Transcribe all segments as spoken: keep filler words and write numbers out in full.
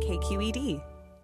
K Q E D.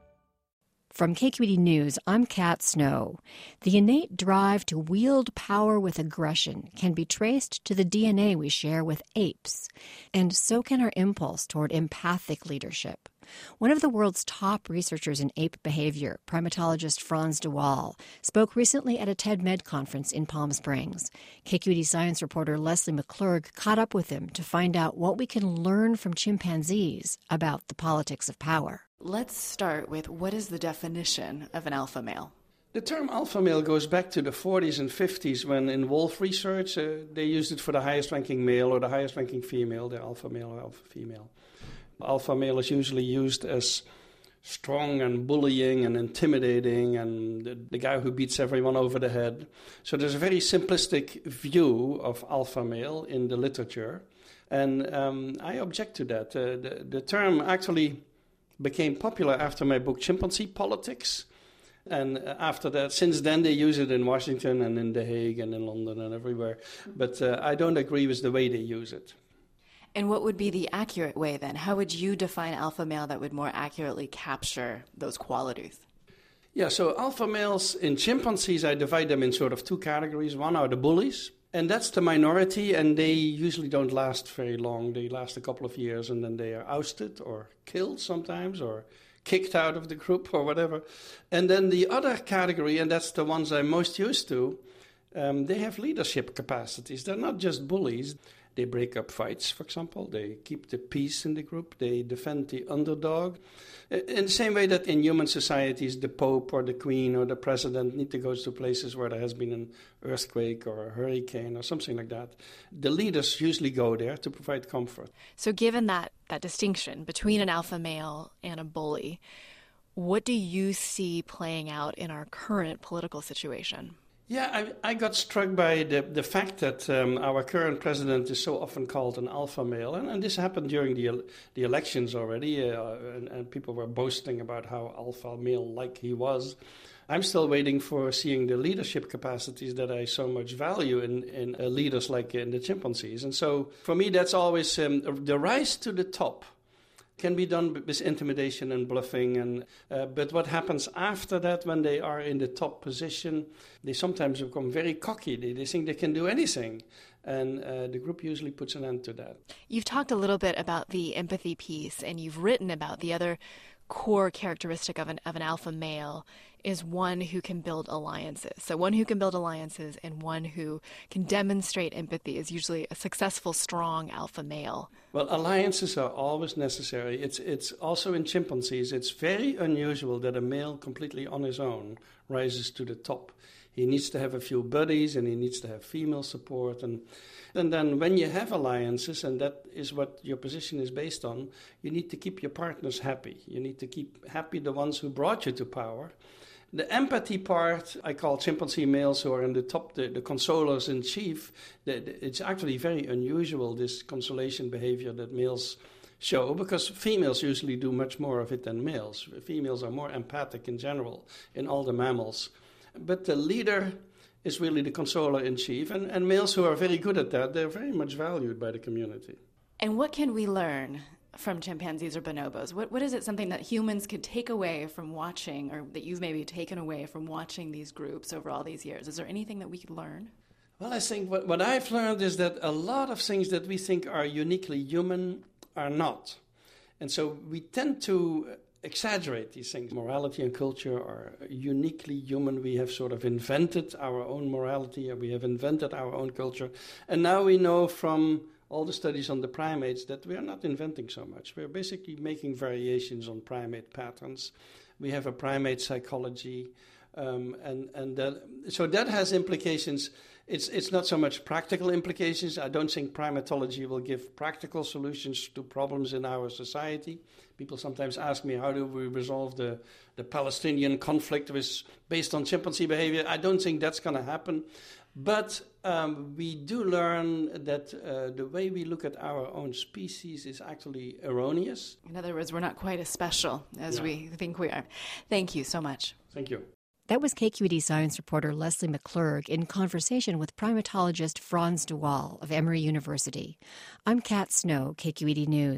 From K Q E D News, I'm Kat Snow. The innate drive to wield power with aggression can be traced to the D N A we share with apes, and so can our impulse toward empathic leadership. One of the world's top researchers in ape behavior, primatologist Frans de Waal, spoke recently at a TED-Med conference in Palm Springs. K Q E D science reporter Leslie McClurg caught up with him to find out what we can learn from chimpanzees about the politics of power. Let's start with what is the definition of an alpha male? The term alpha male goes back to the forties and fifties when in wolf research uh, they used it for the highest ranking male or the highest ranking female, the alpha male or alpha female. Alpha male is usually used as strong and bullying and intimidating and the, the guy who beats everyone over the head. So there's a very simplistic view of alpha male in the literature, and um, I object to that. Uh, the, the term actually became popular after my book Chimpanzee Politics. And after that, since then, they use it in Washington and in The Hague and in London and everywhere. But uh, I don't agree with the way they use it. And what would be the accurate way then? How would you define alpha male that would more accurately capture those qualities? Yeah, so alpha males in chimpanzees, I divide them in sort of two categories. One are the bullies, and that's the minority, and they usually don't last very long. They last a couple of years, and then they are ousted or killed sometimes, or kicked out of the group or whatever. And then the other category, and that's the ones I'm most used to, um, they have leadership capacities. They're not just bullies. They break up fights, for example. They keep the peace in the group. They defend the underdog. In the same way that in human societies, the Pope or the Queen or the President need to go to places where there has been an earthquake or a hurricane or something like that. The leaders usually go there to provide comfort. So given that, that distinction between an alpha male and a bully, what do you see playing out in our current political situation? Yeah, I, I got struck by the, the fact that um, our current president is so often called an alpha male. And, and this happened during the the elections already, uh, and, and people were boasting about how alpha male-like he was. I'm still waiting for seeing the leadership capacities that I so much value in, in uh, leaders like in the chimpanzees. And so for me, that's always um, the rise to the top can be done with intimidation and bluffing, and uh, but what happens after that when they are in the top position, they sometimes become very cocky. They, they think they can do anything, and uh, the group usually puts an end to that. You've talked a little bit about the empathy piece, and you've written about the other core characteristic of an of an alpha male is one who can build alliances. So one who can build alliances and one who can demonstrate empathy is usually a successful, strong alpha male. Well, alliances are always necessary. It's it's also in chimpanzees. It's very unusual that a male completely on his own rises to the top. He needs to have a few buddies and he needs to have female support. And, and then when you have alliances, and that is what your position is based on, you need to keep your partners happy. You need to keep happy the ones who brought you to power. The empathy part, I call chimpanzee males who are in the top, the, the consolers in chief. The, the, it's actually very unusual, this consolation behavior that males show, because females usually do much more of it than males. Females are more empathic in general in all the mammals. But the leader is really the consoler in chief, and, and males who are very good at that, they're very much valued by the community. And what can we learn from chimpanzees or bonobos? What What is it something that humans could take away from watching, or that you've maybe taken away from watching these groups over all these years? Is there anything that we could learn? Well, I think what, what I've learned is that a lot of things that we think are uniquely human are not. And so we tend to exaggerate these things. Morality and culture are uniquely human. We have sort of invented our own morality, and we have invented our own culture. And now we know from all the studies on the primates that we are not inventing so much. We're basically making variations on primate patterns. We have a primate psychology, um, and and that, so that has implications. It's it's not so much practical implications. I don't think primatology will give practical solutions to problems in our society. People sometimes ask me, how do we resolve the, the Palestinian conflict with, based on chimpanzee behavior? I don't think that's going to happen. But um, we do learn that uh, the way we look at our own species is actually erroneous. In other words, we're not quite as special as Yeah. we think we are. Thank you so much. Thank you. That was K Q E D science reporter Leslie McClurg in conversation with primatologist Frans de Waal of Emory University. I'm Kat Snow, K Q E D News.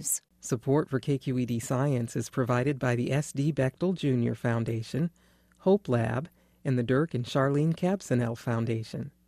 Support for K Q E D Science is provided by the S D Bechtel Junior Foundation, Hope Lab, and the Dirk and Charlene Kabsanel Foundation.